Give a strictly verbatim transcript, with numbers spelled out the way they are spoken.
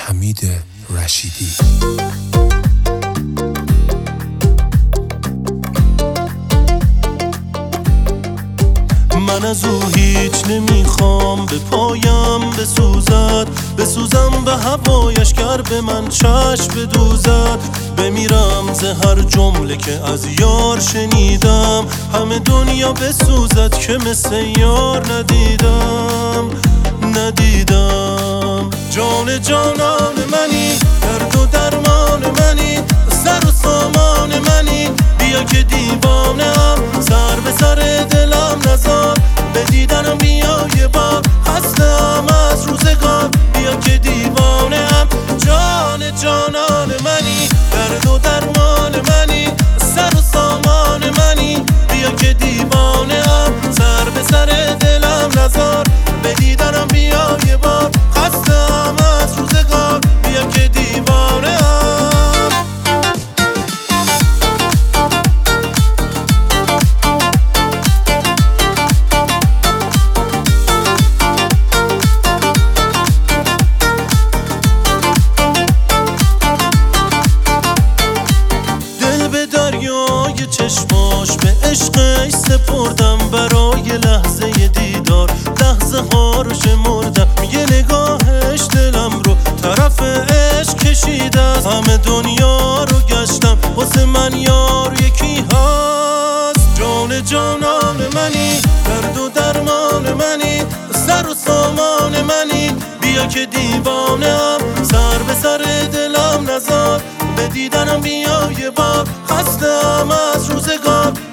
حمید رشیدی. من از او هیچ نمیخوام، به پایم بسوزد، بسوزم به هوایش گر به من چشم بدوزد. بمیرم ز هر جمله که از یار شنیدم، همه دنیا بسوزد که مثل یار ندیدم ندیدم. جان جانان منی، درد و درمان منی، سر و سامان منی، بیا که دیوانه‌ام، سر به سر دلم نزار، به دیدنم بیا یه بار، خسته‌ام از روزگار، بیا که دیوانه‌ام. جان جانان منی، درد و درمان منی، سر و سامان منی، بیا که دیوانه‌ام، سر به سر دلم نزار، به دیدنم بیا یه بار، خسته‌ام از روزگار، بیا که دیوانه‌ام. چشماش به عشقش سپردم، برای لحظه دیدار لحظه ها رو شمردم. میگه نگاهش دلم رو طرف عشق کشیده است، همه دنیا رو گشتم واسه من یار یکی هست. جان جانان منی، درد و درمان منی، سر و سامان منی، بیا که دیوانه‌ام، سر به سر دلم نزار، به دیدنم بیا یه بار، خسته‌ام از روزگار،